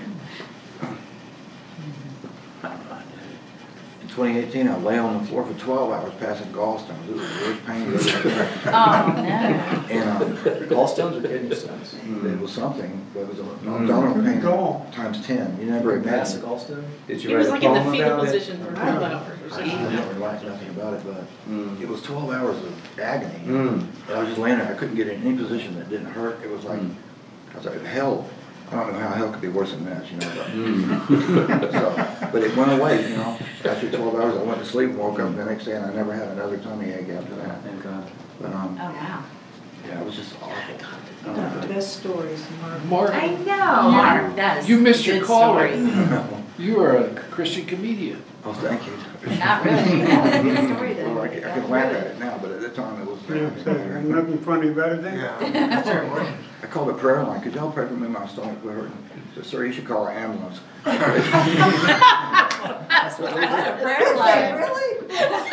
In 2018, I lay on the floor for 12 hours passing gallstones. It was the worst pain I've ever had. Oh, no. And Gallstones or kidney stones? it was something, but it was an abdominal pain Gall. times 10. You never Pass a imagine. gallstone? Did He you was write like a in the poem fetal about it? position for 12 hours or I something. never liked nothing about it, but Mm. it was 12 hours of agony. Mm. And I was just laying there. I couldn't get in any position that didn't hurt. It was like, I was like, hell. I don't know how hell could be worse than this, you know. But, but it went away, you know. After 12 hours, I went to sleep and woke up the next day, and I never had another tummy ache after that. Thank God. But Oh, wow. yeah, it was just awful. You got the best stories, Mark. Mark, I know. Mark, that is you missed a your good caller. story. You are a Christian comedian. Oh, thank you. Not really. That was a good story then. Well, I can laugh at it now, but at the time it was. Yeah, so there's nothing funny about it then. Yeah. I called the prayer line. Could y'all pray for me? My stomach was hurting. I said, sir, you should call an ambulance. That's what we did. A prayer line. Really?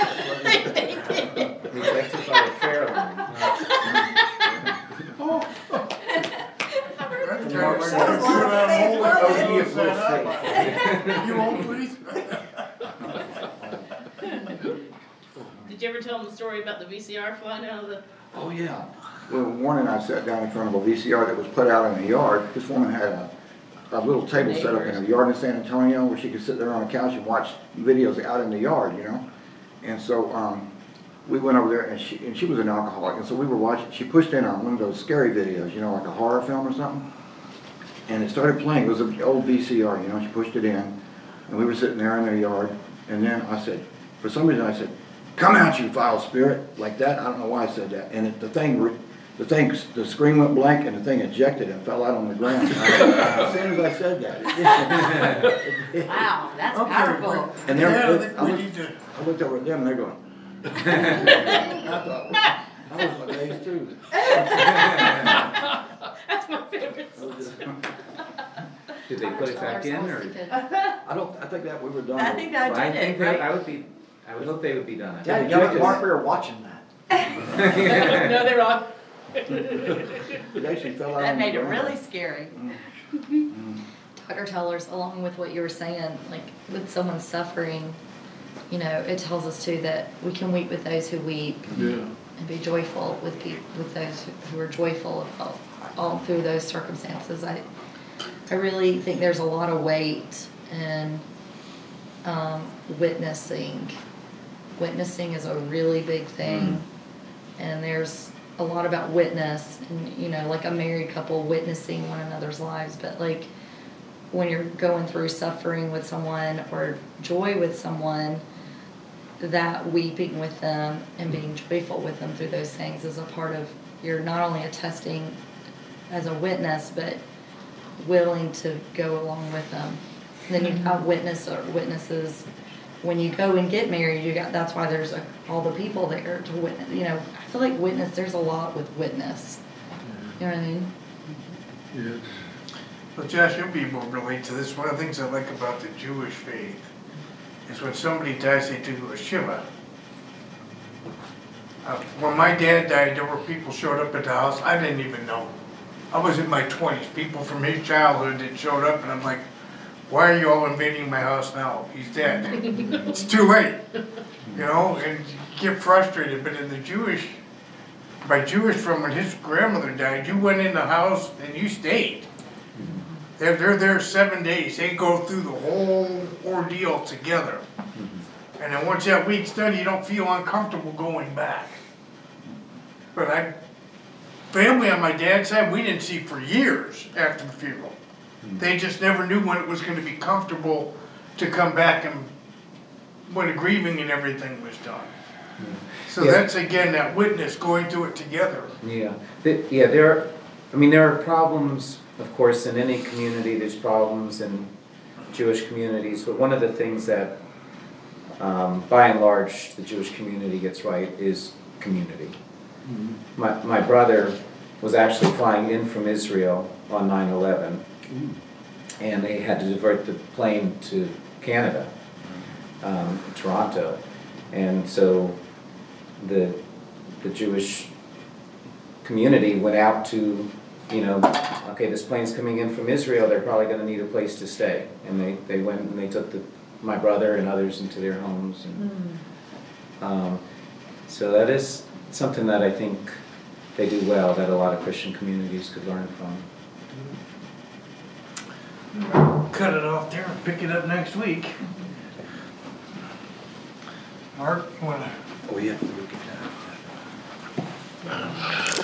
He rectified a prayer line. You won't please? Did you ever tell them the story about the VCR flying out of the? Oh, yeah. Well, one morning I sat down in front of a VCR that was put out in the yard. This woman had a little table set up in a yard in San Antonio where she could sit there on a couch and watch videos out in the yard, you know. And so we went over there, and she was an alcoholic, and so we were watching. She pushed in on one of those scary videos, you know, like a horror film or something. And it started playing. It was an old VCR, you know. She pushed it in, and we were sitting there in the yard. And then I said, for some reason I said, "Come out, you foul spirit," like that. I don't know why I said that. And the screen went blank, and the thing ejected and fell out on the ground. As soon as I said that. Wow, that's powerful. And Yeah, I looked over at them, and they're going. I was amazed too. That's my favorite. Did they put it back in, or? I think that we were done. I think Well, I I did think it, right? I would hope they would be done. Yeah, you got Mark, we were watching that. No, they're wrong. It actually fell out That on the made it ground. really scary. Dr. Tellers, along with what you were saying, like with someone suffering, you know, it tells us too that we can weep with those who weep Yeah. and be joyful with with those who are joyful all through those circumstances. I really think there's a lot of weight in witnessing witnessing is a really big thing. And there's a lot about witness and, you know, like a married couple witnessing one another's lives. But like when you're going through suffering with someone or joy with someone, that weeping with them and being joyful with them through those things is a part of, you're not only attesting as a witness, but willing to go along with them. And then you got witnesses. When you go and get married, you got, that's why there's all the people there to witness. You know, I feel like witness, there's a lot with witness. You know what I mean? Yes. Well, Josh, you'll be able to relate to this. One of the things I like about the Jewish faith is when somebody dies, they do a Shiva. When my dad died, there were people showed up at the house I didn't even know. I was in my 20s. People from his childhood that showed up, and I'm like, why are you all invading my house now? He's dead. It's too late. You know, and you get frustrated. But in the Jewish, from when his grandmother died, you went in the house and you stayed. They're there 7 days. They go through the whole ordeal together. And then once that week's done, you don't feel uncomfortable going back. But family on my dad's side, we didn't see for years after the funeral. They just never knew when it was going to be comfortable to come back and when the grieving and everything was done. So that's again that witness going through it together. Yeah, there are problems, of course, in any community. There's problems in Jewish communities, but one of the things that, by and large, the Jewish community gets right is community. My brother was actually flying in from Israel on 9/11, and they had to divert the plane to Canada, Toronto, and so the Jewish community went out to, you know, okay, this plane's coming in from Israel, they're probably going to need a place to stay, and they went and they took my brother and others into their homes, and so that is something that I think they do well, that a lot of Christian communities could learn from. Cut it off there and pick it up next week. Mark, you wanna? Oh, yeah.